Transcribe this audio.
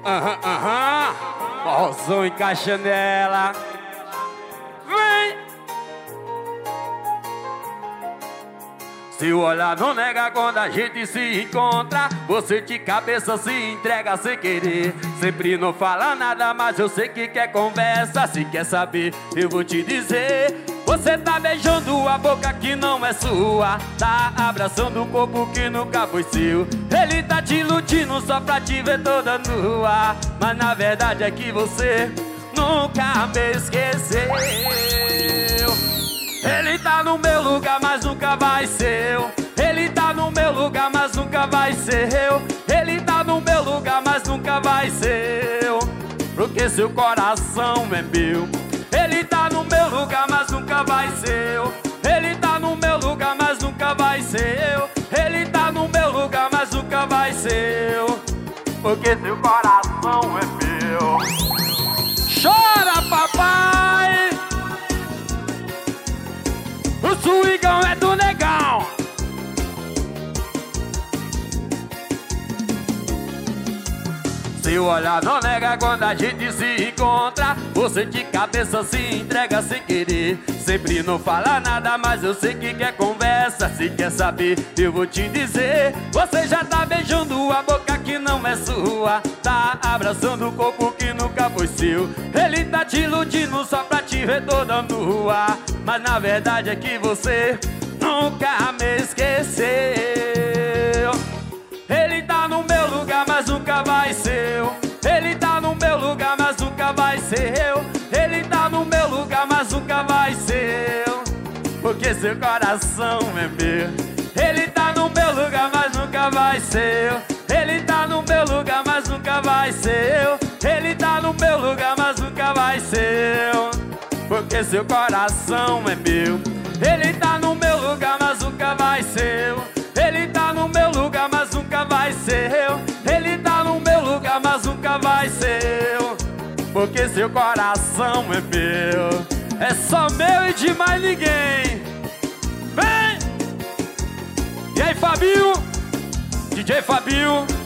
Forrozão encaixa nela. Vem! Se o olhar não nega quando a gente se encontra, você de cabeça se entrega sem querer. Sempre não fala nada, mas eu sei que quer conversa. Se quer saber, eu vou te dizer. Você tá beijando a boca que não é sua, tá abraçando o corpo que nunca foi seu. Ele tá te iludindo só pra te ver toda nua, mas na verdade é que você nunca me esqueceu. Ele tá no meu lugar, mas nunca vai ser eu. Ele tá no meu lugar, mas nunca vai ser eu. Ele tá no meu lugar, mas nunca vai ser eu, porque seu coração é meu. Ele tá no meu lugar, mas nunca vai ser eu. Ele tá no meu lugar, mas nunca vai ser eu. Ele tá no meu lugar, mas nunca vai ser eu, porque seu coração é meu. Chora, papai! O swingão é do negão. Seu olhar não nega quando a gente se encontra, você de cabeça se entrega sem querer. Sempre não fala nada, mas eu sei que quer conversa. Se quer saber, eu vou te dizer. Você já tá beijando a boca que não é sua, tá abraçando o corpo que nunca foi seu. Ele tá te iludindo só pra te ver toda nua, mas na verdade é que você nunca me esqueceu. Ele tá no meu lugar, mas nunca vai ser eu. Ele tá no meu lugar, mas nunca vai ser eu. Ele tá no meu lugar, mas nunca vai ser eu, porque seu coração é meu. Ele tá no meu lugar, mas nunca vai ser eu. Ele tá no meu lugar, mas nunca vai ser eu. Ele tá no meu lugar, mas nunca vai ser eu, porque seu coração é meu. Ele tá no meu lugar, mas nunca vai ser eu. Ele tá no meu lugar, mas nunca vai ser eu. Ele tá no meu lugar, mas nunca vai ser eu, porque seu coração é meu. É só meu e de mais ninguém. Vem! E aí, Fabinho? DJ Fabinho.